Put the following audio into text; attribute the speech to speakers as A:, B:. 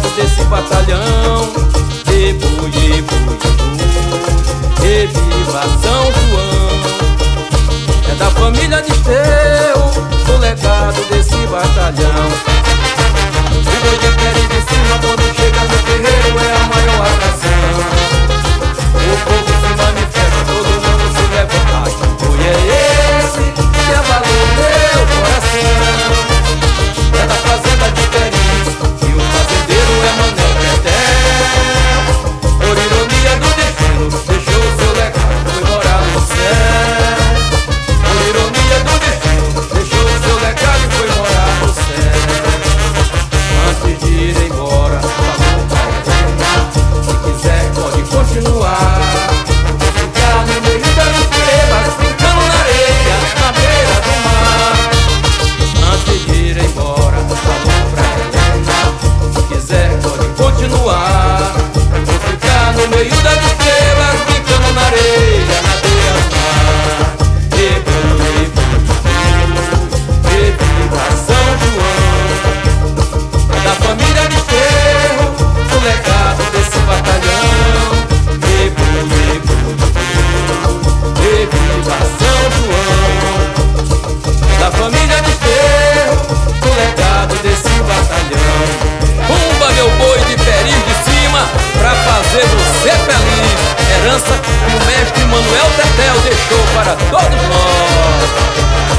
A: desse batalhão. Eboi, eboi, eboi, viva São João. É da família de Esteu, o legado desse batalhão. O boi de pé de cima, quando chega no terreiro, é a maior atração. O povo se manifesta, todo mundo se levanta. Que boi é esse que abalou meu coração? É da fazenda de Peri, e o fazendeiro é Mané Betel. Por ironia do destino, deixou o seu legado, foi morar no céu. Por ironia do destino, deixou o seu legado e foi morar no céu. Antes de ir embora, falou pra ela: se quiser pode continuar. Vou ficar no meio das estrelas, brincando na areia, na beira do mar. Antes de ir embora, falou pra ela: se quiser pode continuar. Vou ficar no meio das estrelas, brincando na areia, na beira do mar. Eboi, eboi, viva São João. É da família de Esteu, o legado desse batalhão. Eboi, eboi, viva São João. É da família de Esteu, o legado desse batalhão. Pumba, meu boi de Peri de cima, pra fazer você feliz. Herança que o mestre Manuel Tetel deixou para todos nós.